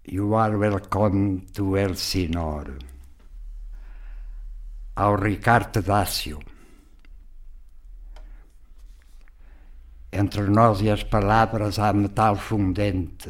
You are welcome to Elsinore. Ao Ricardo Dácio. Entre nós e as palavras há metal fundente.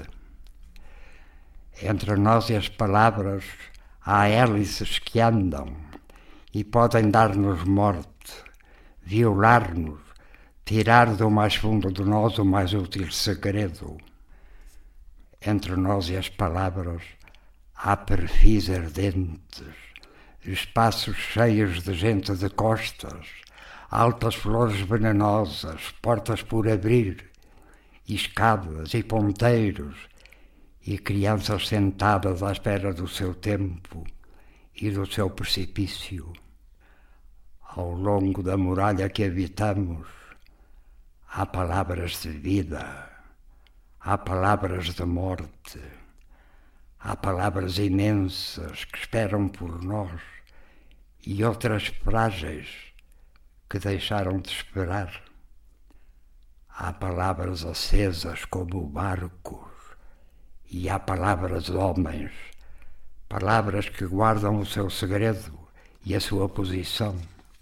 Entre nós e as palavras há hélices que andam e podem dar-nos morte, violar-nos, tirar do mais fundo de nós o mais útil segredo. Entre nós e as palavras há perfis ardentes, espaços cheios de gente de costas, altas flores venenosas, portas por abrir, e escadas e ponteiros, e crianças sentadas à espera do seu tempo e do seu precipício. Ao longo da muralha que habitamos, há palavras de vida. Há palavras de morte, há palavras imensas que esperam por nós e outras frágeis que deixaram de esperar. Há palavras acesas como barcos e há palavras de homens, palavras que guardam o seu segredo e a sua posição.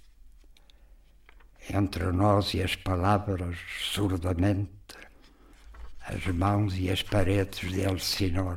Entre nós e as palavras, surdamente, as mãos e as paredes de Elsinore.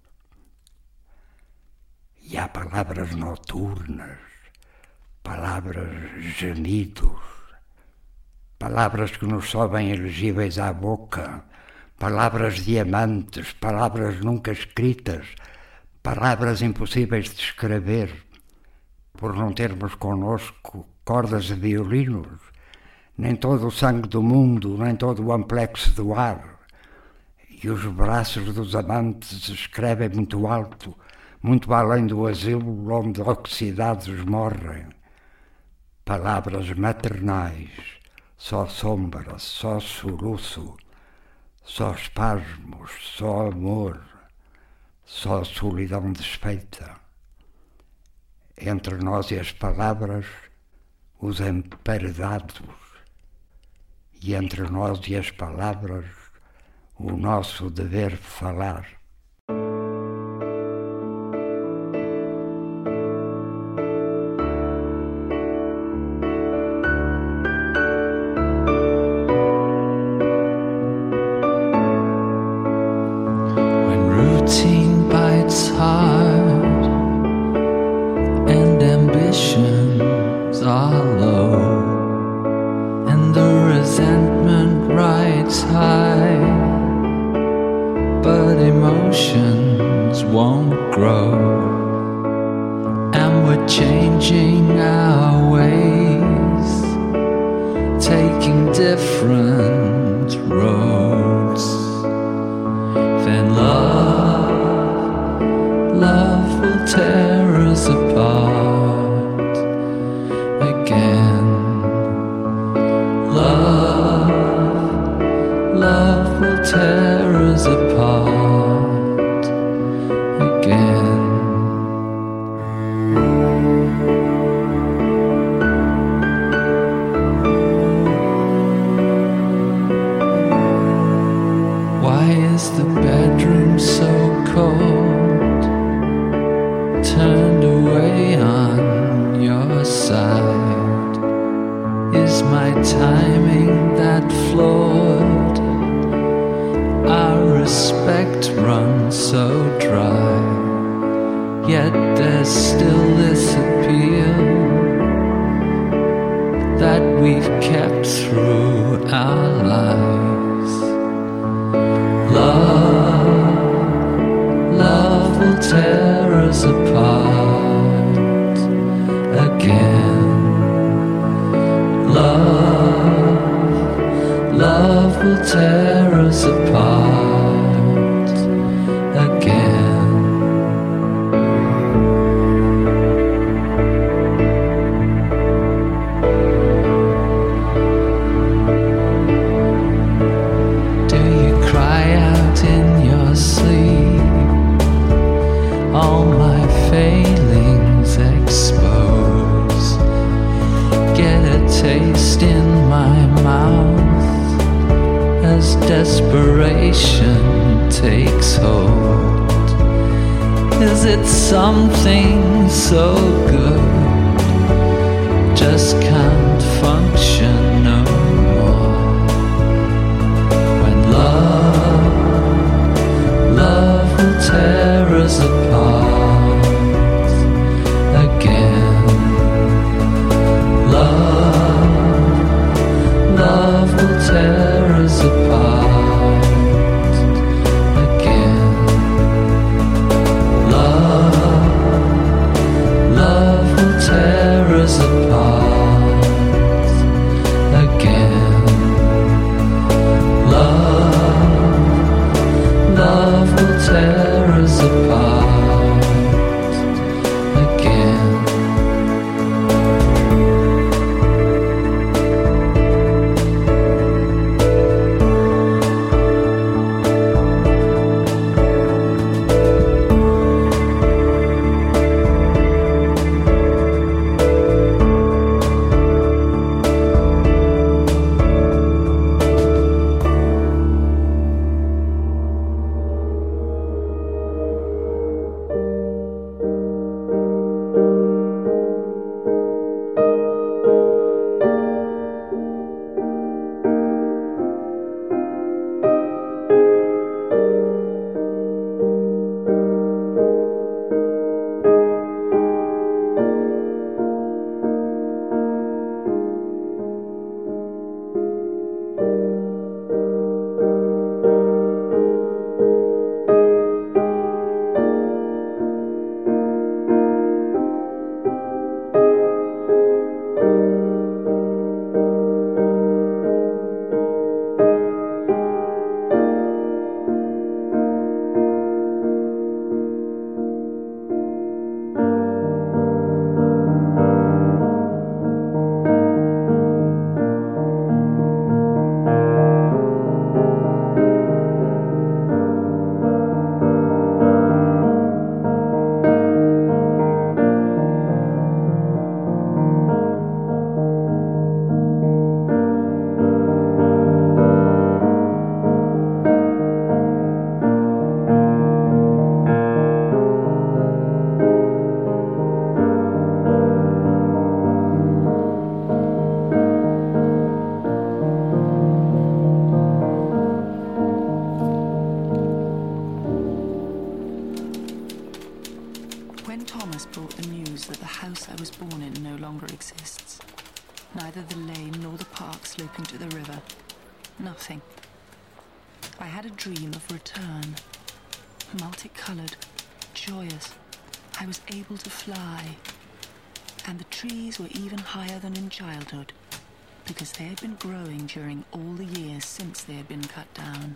E há palavras noturnas, palavras gemidos, palavras que nos sobem elegíveis à boca, palavras diamantes, palavras nunca escritas, palavras impossíveis de escrever, por não termos connosco cordas de violinos, nem todo o sangue do mundo, nem todo o amplexo do ar. E os braços dos amantes escrevem muito alto, muito além do asilo onde oxidados morrem. Palavras maternais, só sombra, só soluço, só espasmos, só amor, só solidão desfeita. Entre nós e as palavras, os emparedados. E entre nós e as palavras, o nosso dever falar. When routine bites hard and ambitions are low and the resentment rides high, but emotions won't grow, and we're changing our ways, taking different roads. Then love will tear us apart again. Love will tear us apart again. Why is the bedroom so cold, turned away on your side? Is my timing that flawed? Our respect runs so dry, yet there's still this appeal that we've kept through our lives. Love will tear us apart again. Love will tear us apart again. Do you cry out in your sleep? All my failings expose. Get a taste in my mouth as desperation takes hold. Is it something so good just can't function no more? When love will tear us apart again. Love will tear us apart again. Love will tear us apart again. Love will tear us apart again. When Thomas brought the news that the house I was born in no longer exists, neither the lane nor the park sloping to the river, nothing. I had a dream of return, multicolored, joyous. I was able to fly, and the trees were even higher than in childhood, because they had been growing during all the years since they had been cut down.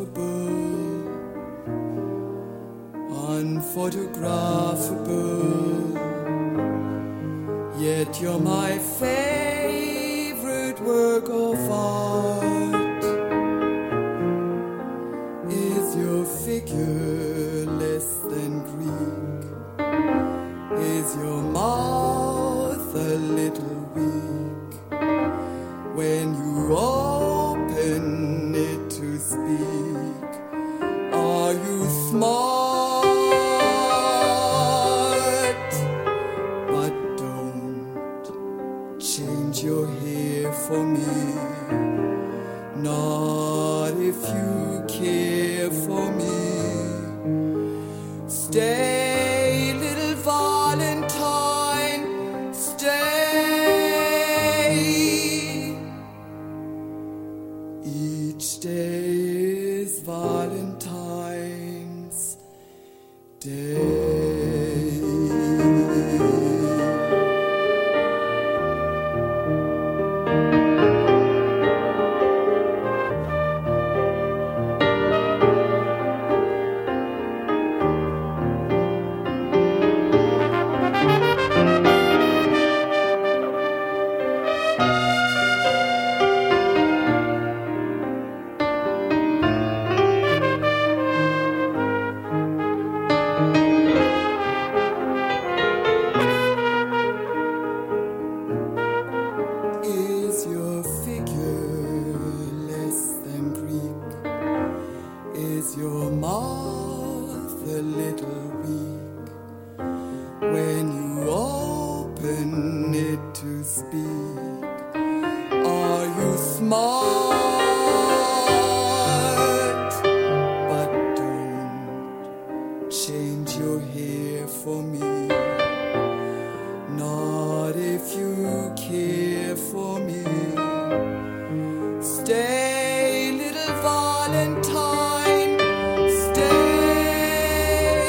unphotographable, unphotographable. Yet you're my favorite work of art. Is your figure less than Greek? Is your mouth a little weak when you open it to speak? Are you smart? But don't change your hair for me, not if you care for me. Stay, little Valentine, stay. Each day is Valentine's Day. Is your figure less than Greek? Is your mouth a little weak when you open it to speak? Are you smart? But don't change your hair for me, not if you care for me. Stay, little Valentine, stay.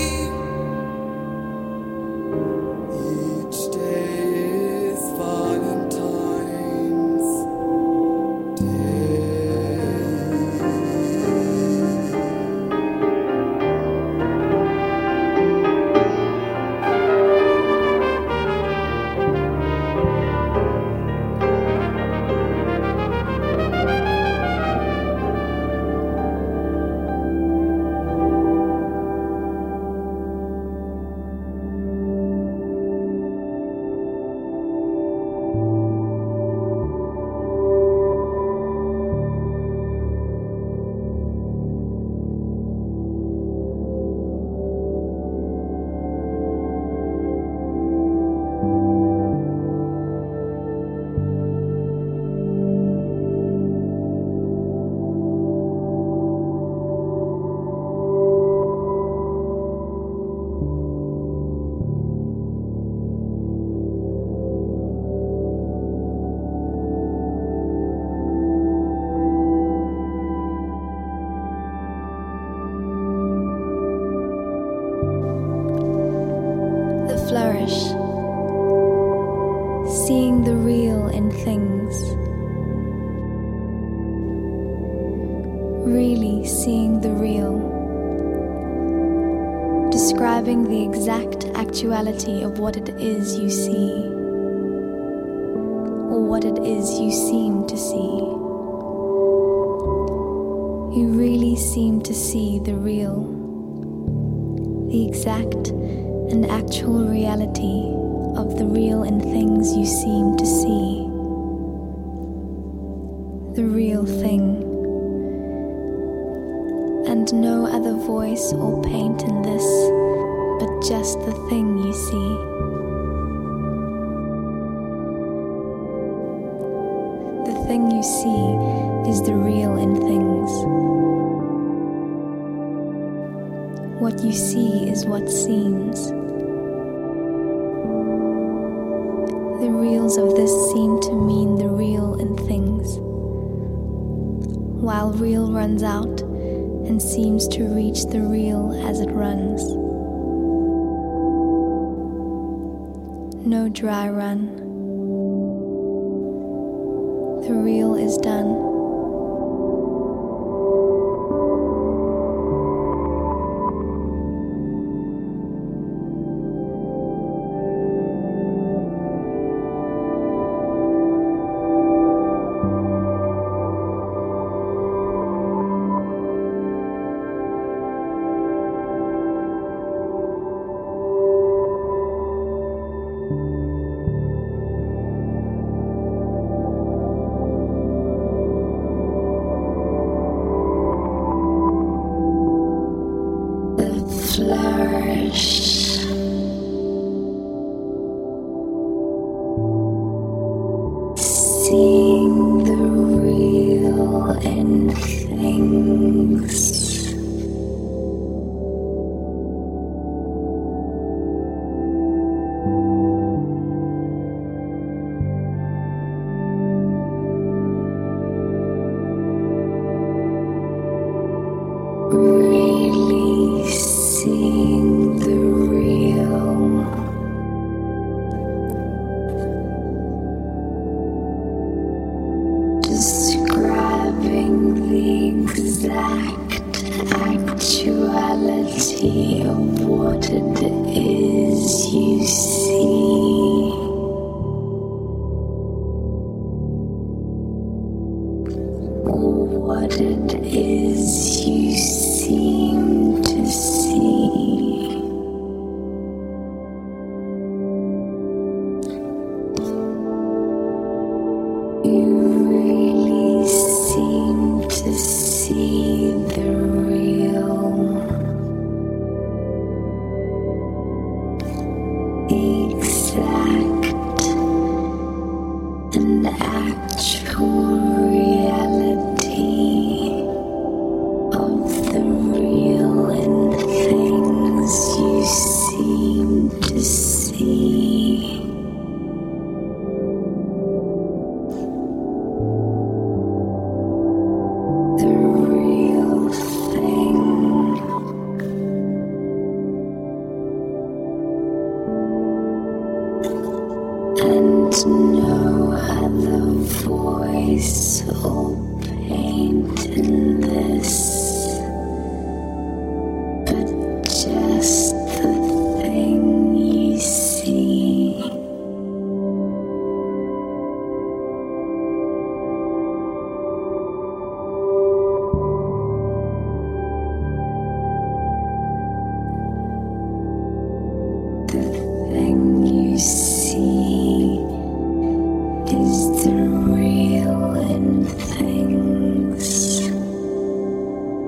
Each day is Valentine's Day. Flourish, seeing the real in things, really seeing the real, describing the exact actuality of what it is you see, or what it is you seem to see. You really seem to see the real, the exact and actual reality of the real in things you seem to see. The real thing. And no other voice or paint in this, but just the thing you see. The thing you see is the real in things. What you see is what seems. The reals of this seem to mean the real in things, while real runs out and seems to reach the real as it runs. No dry run. The real is done. flourish. Seeing the real in things. Really seeing the real. Describing the exact actuality of what it is you see. Or what it is you seem to see. You really seem to see the real, the exact and actual reality of the real in things you seem to see. The real thing. And no other voice or paint in this, but just the thing you see. The thing you see is the real in things.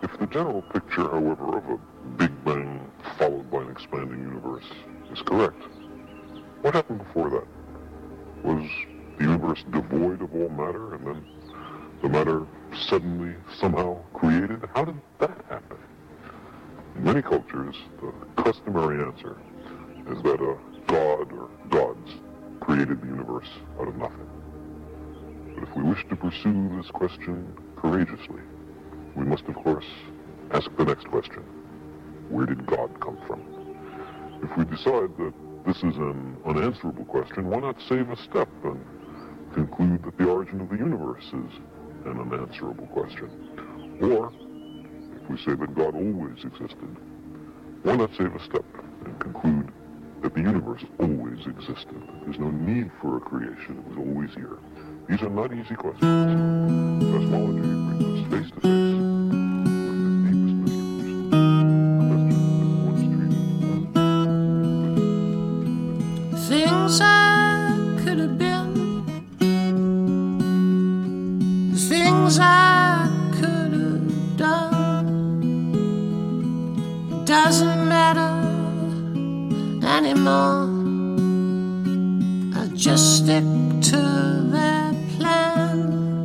If the general picture, however, of a Big Bang followed by an expanding universe is correct, what happened before that? Was the universe devoid of all matter and then the matter suddenly, somehow created? How did that happen? In many cultures, the customary answer is that a god or gods created the universe out of nothing. But if we wish to pursue this question courageously, we must, of course, ask the next question. Where did God come from? If we decide that this is an unanswerable question, why not save a step and conclude that the origin of the universe is an unanswerable question? Or, if we say that God always existed, why not save a step and conclude that the universe always existed? There's no need for a creation. It was always here. These are not easy questions. Cosmology brings us face to face with the deepest mysteries. Questions that once treated. Things I could have been, things I could have done, it doesn't matter anymore. I'll just stick to their plan.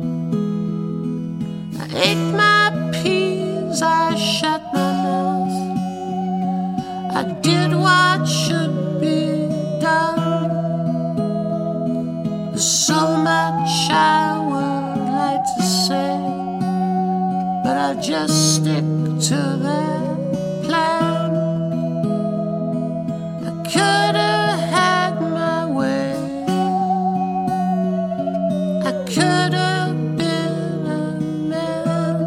I ate my peas, I shut my mouth, I did what should be done. There's so much I would like to say, but I'll just stick to their plan. I could have had my way, I could have been a man,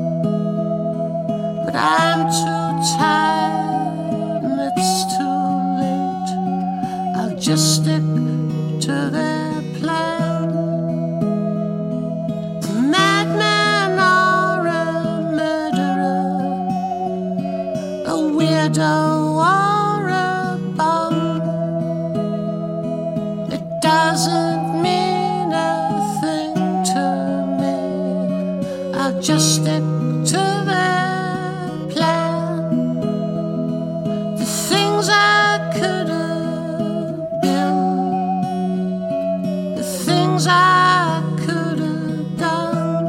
but I'm too tired and it's too late. I'll just stick to their plan. A madman or a murderer, a weirdo or a bum, it doesn't mean a thing to me. I'll just stick to their plan. The things I could have been, the things I could have done,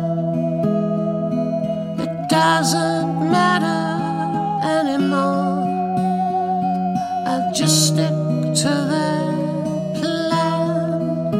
it doesn't matter anymore. I'll just stick to their plan.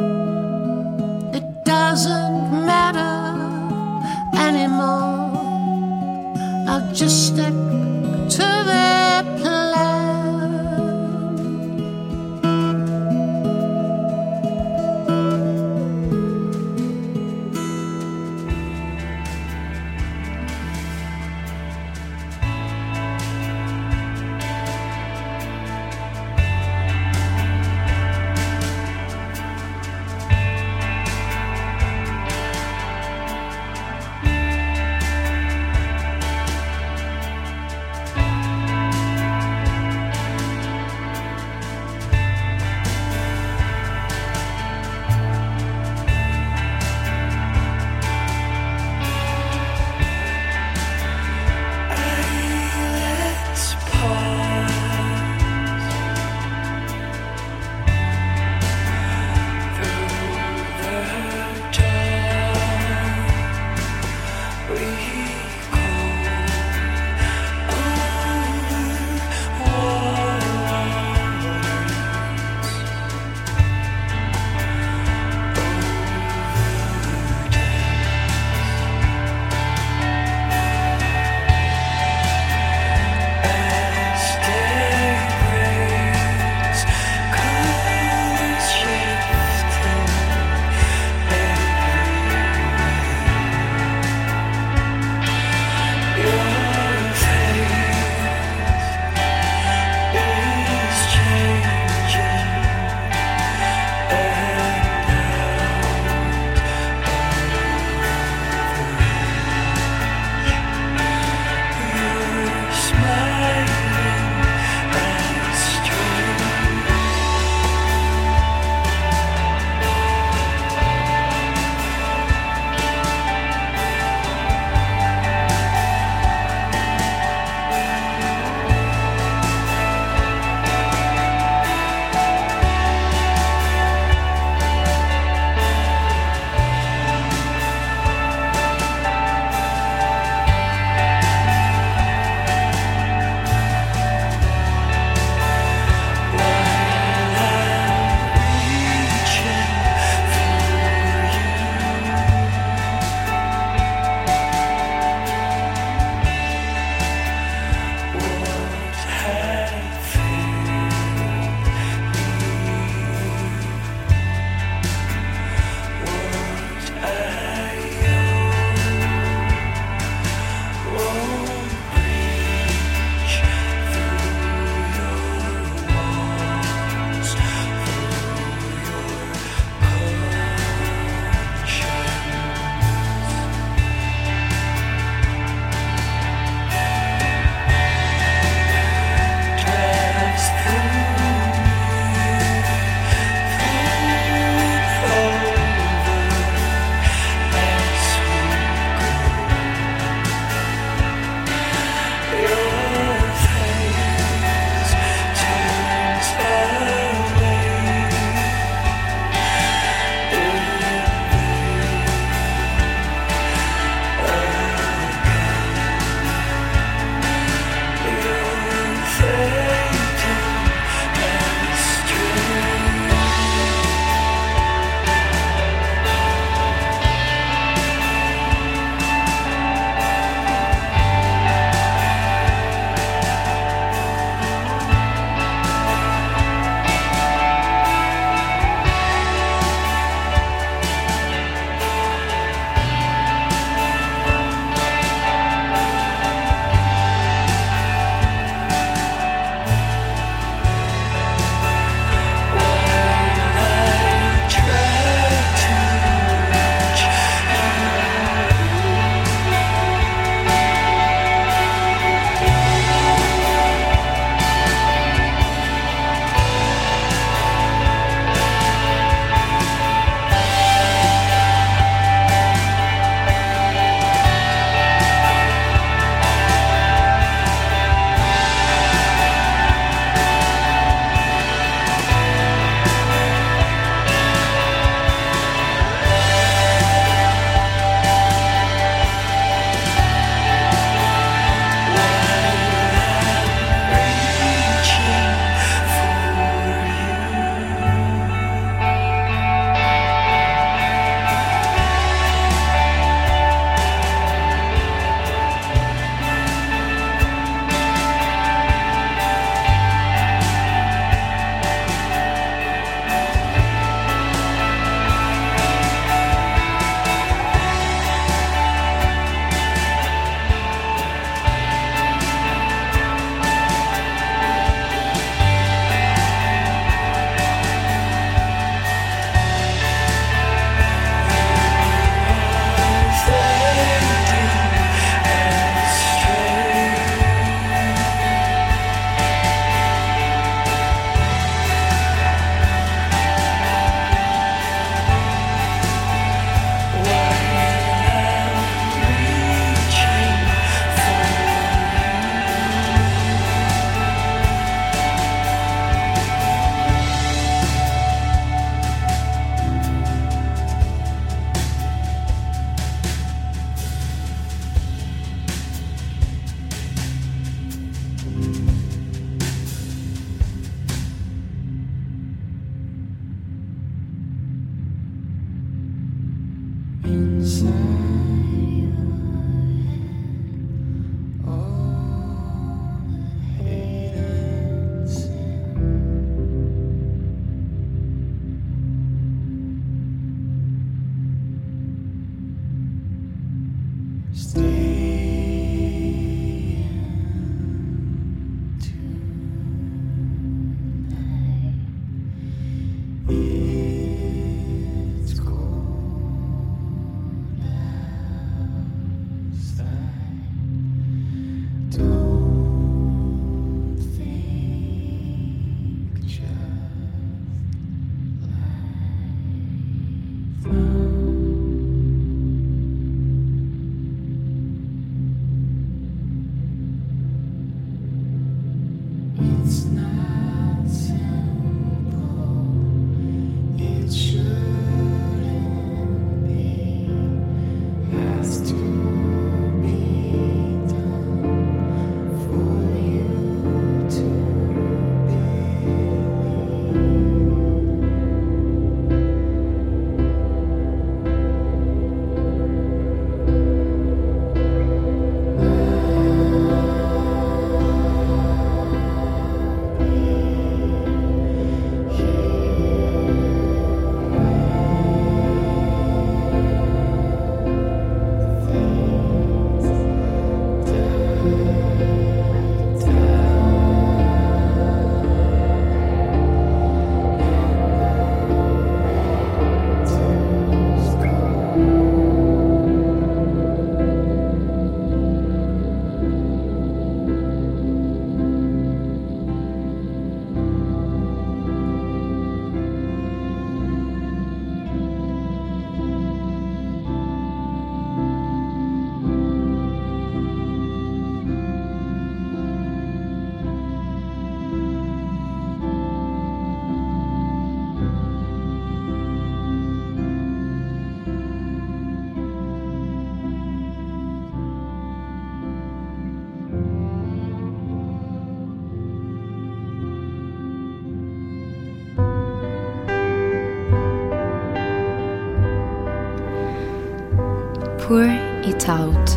Pour it out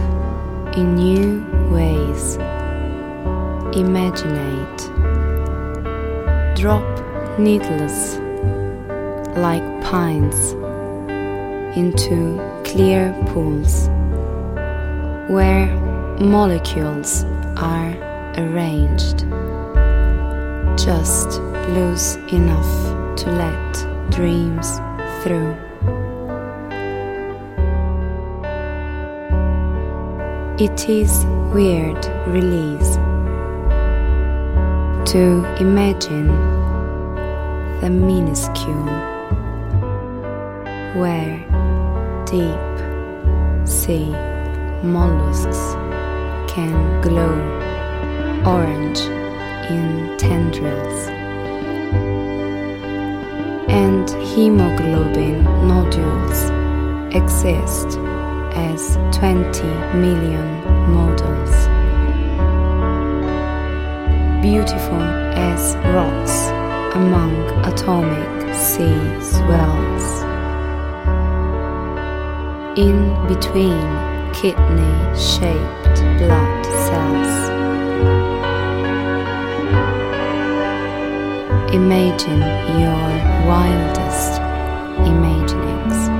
in new ways. Imaginate. Drop needles like pines into clear pools where molecules are arranged just loose enough to let dreams through. It is weird release to imagine the minuscule where deep sea mollusks can glow orange in tendrils, and hemoglobin nodules exist as 20 million models, beautiful as rocks among atomic sea swells. In between kidney-shaped blood cells, imagine your wildest imaginings.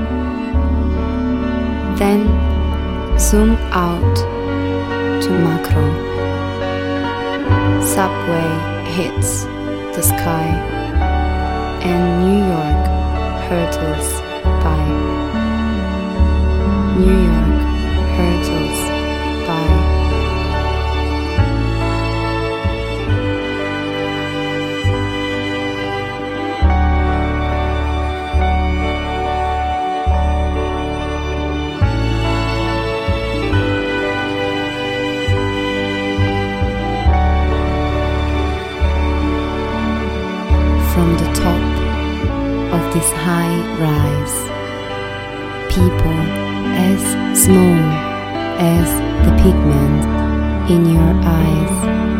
Then zoom out to macro. Subway hits the sky and New York hurtles by. New York hurtles by. From the top of this high rise, people as small as the pigment in your eyes,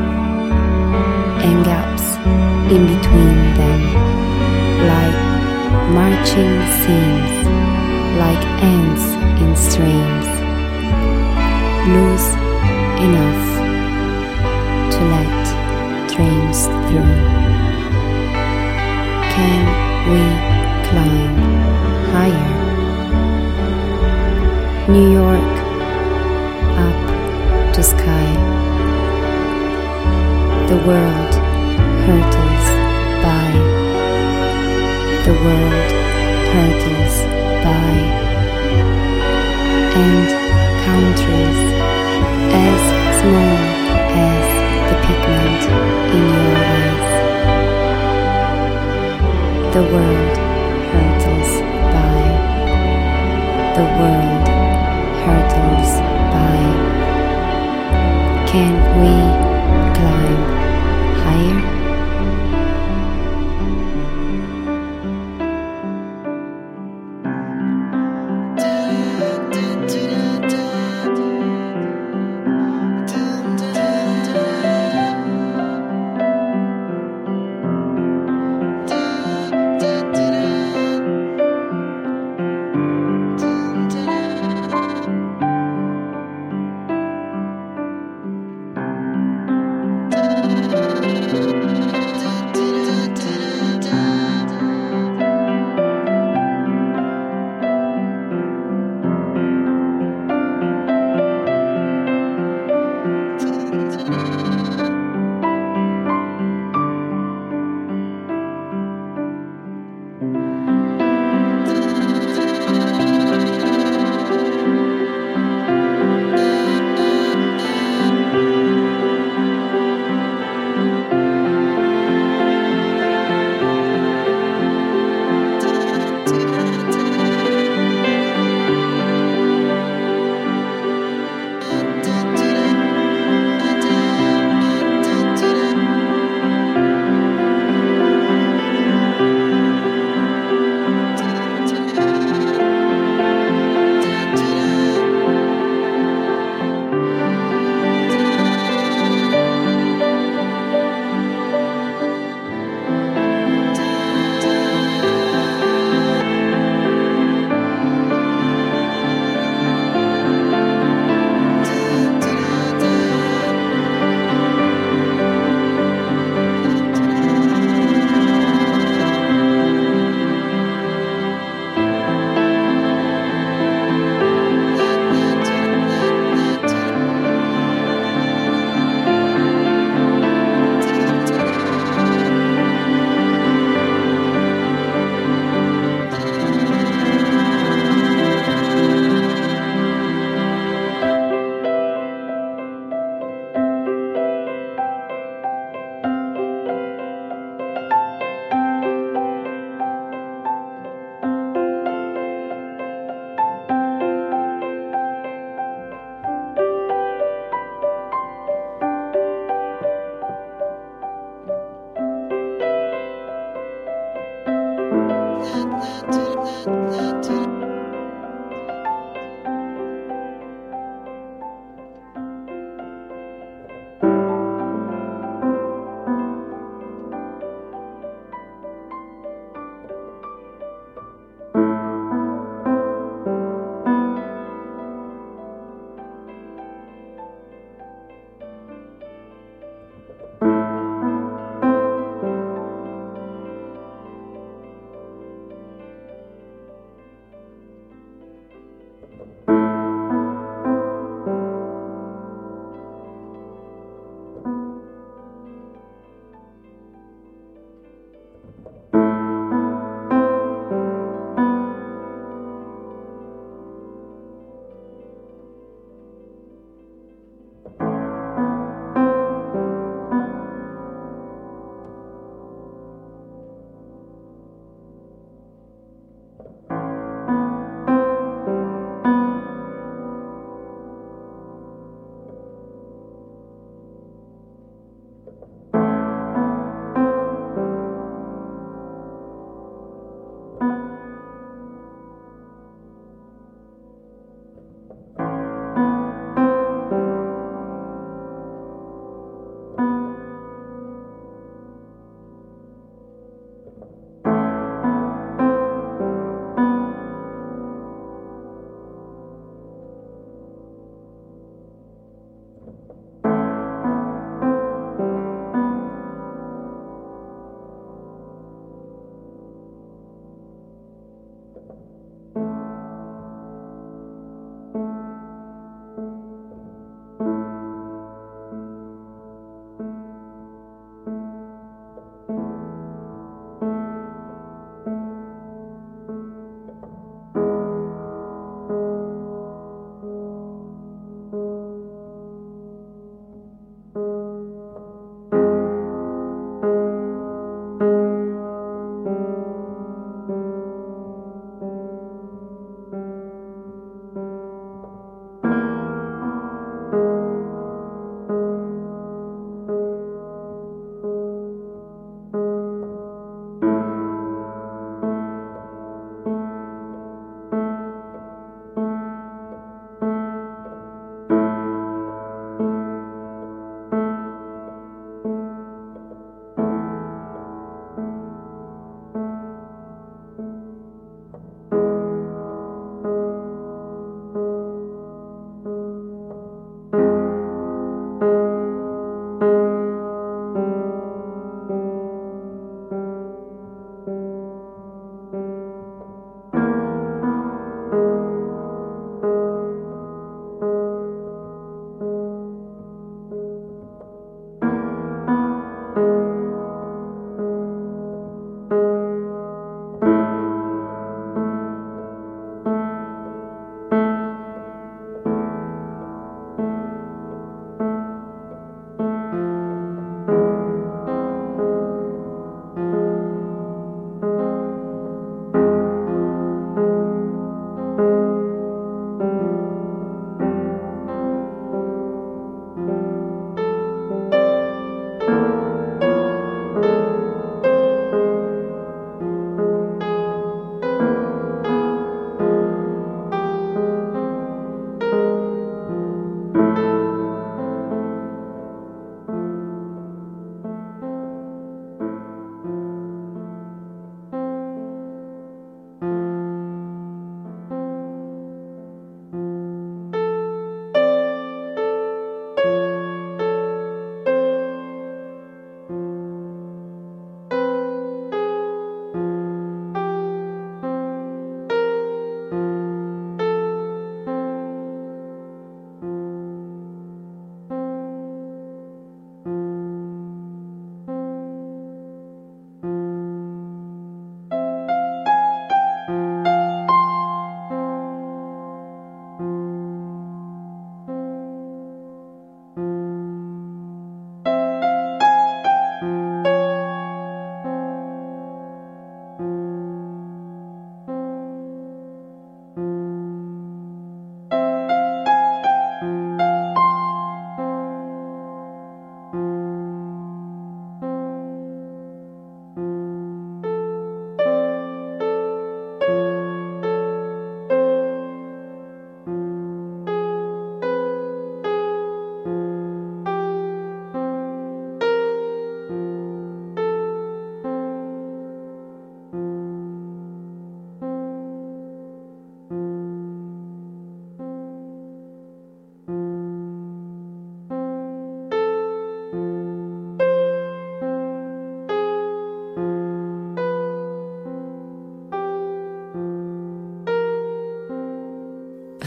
and gaps in between them like marching scenes like ants in streams, loose enough to let dreams through. Can we climb higher? New York, up to sky. The world hurtles by. The world hurtles by. And countries as small as the pigment in your eyes. The world hurtles by. The world hurtles by. Can we climb higher?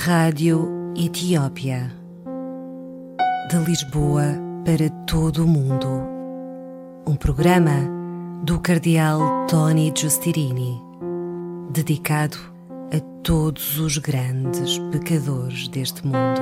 Rádio Etiópia. De Lisboa para todo o mundo. Um programa do Cardeal Tony Giustirini, dedicado a todos os grandes pecadores deste mundo.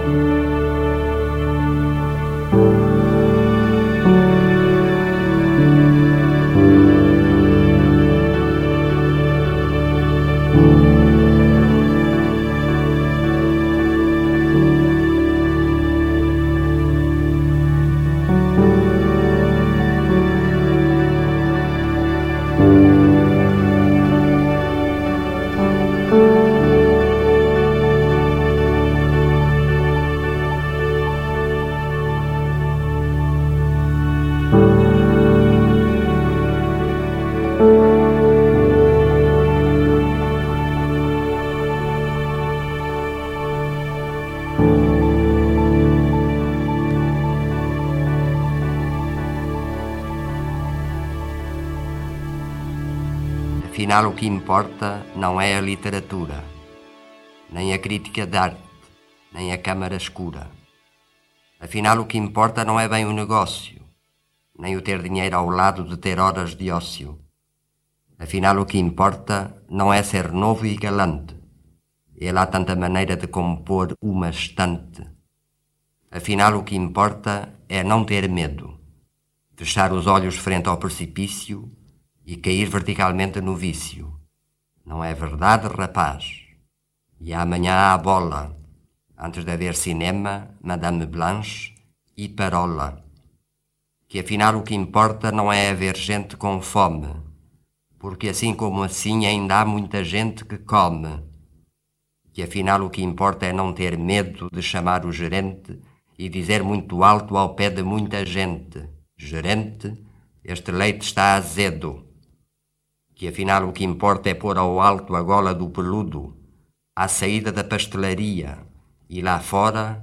Afinal, o que importa não é a literatura, nem a crítica de arte, nem a câmara escura. Afinal, o que importa não é bem o negócio, nem o ter dinheiro ao lado de ter horas de ócio. Afinal, o que importa não é ser novo e galante, é lá tanta maneira de compor uma estante. Afinal, o que importa é não ter medo, fechar os olhos frente ao precipício e cair verticalmente no vício. Não é verdade, rapaz? E amanhã há bola, antes de haver cinema, Madame Blanche e Parola. Que afinal o que importa não é haver gente com fome, porque assim como assim ainda há muita gente que come. Que afinal o que importa é não ter medo de chamar o gerente e dizer muito alto ao pé de muita gente: gerente, este leite está azedo. Que afinal o que importa é pôr ao alto a gola do peludo, à saída da pastelaria, e lá fora,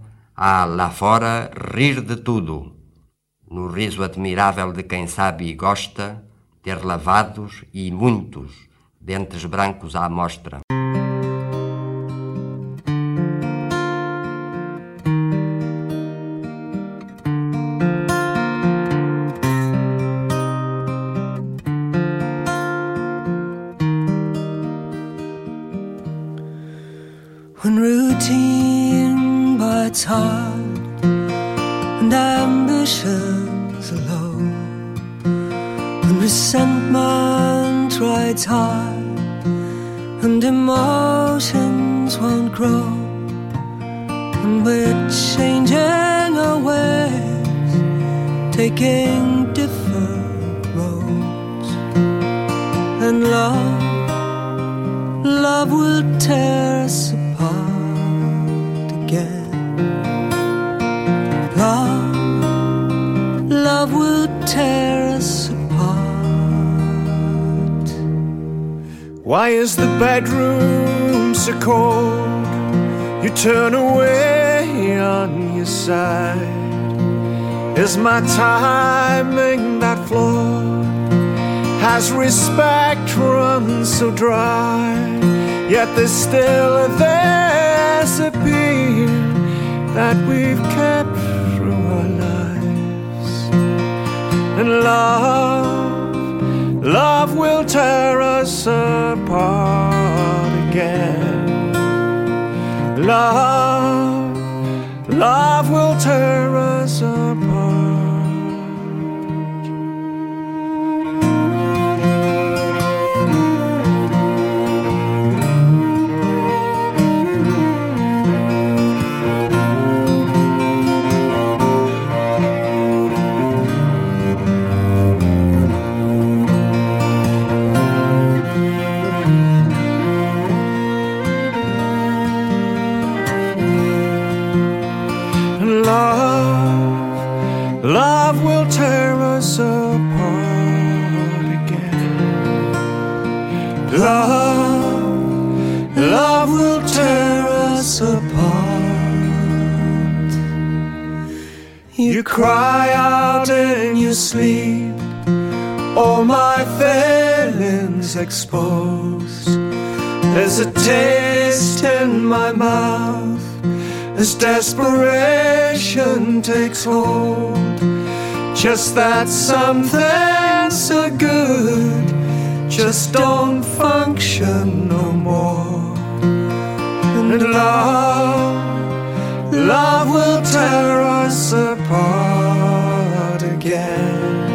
rir de tudo, no riso admirável de quem sabe e gosta ter lavados e muitos dentes brancos à mostra. When routine bites hard and ambitions are low, when resentment rides hard and emotions won't grow, and we're changing our ways, taking different roads, and love will tear us apart again. Love will tear us apart. Why is the bedroom so cold? You turn away on your side. Is my timing that flawed? Has respect run so dry? Yet there's still this appeal that we've kept through our lives. And love will tear us apart again. Love will tear us apart. Love will tear us apart again. Love will tear us apart. You cry out in your sleep, all my feelings exposed. There's a taste in my mouth as desperation takes hold. Just that something so good just don't function no more. And love will tear us apart again.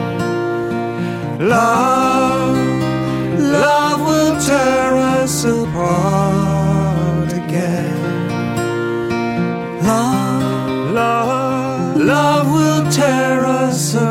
Love will tear us apart again. Love will tear us apart.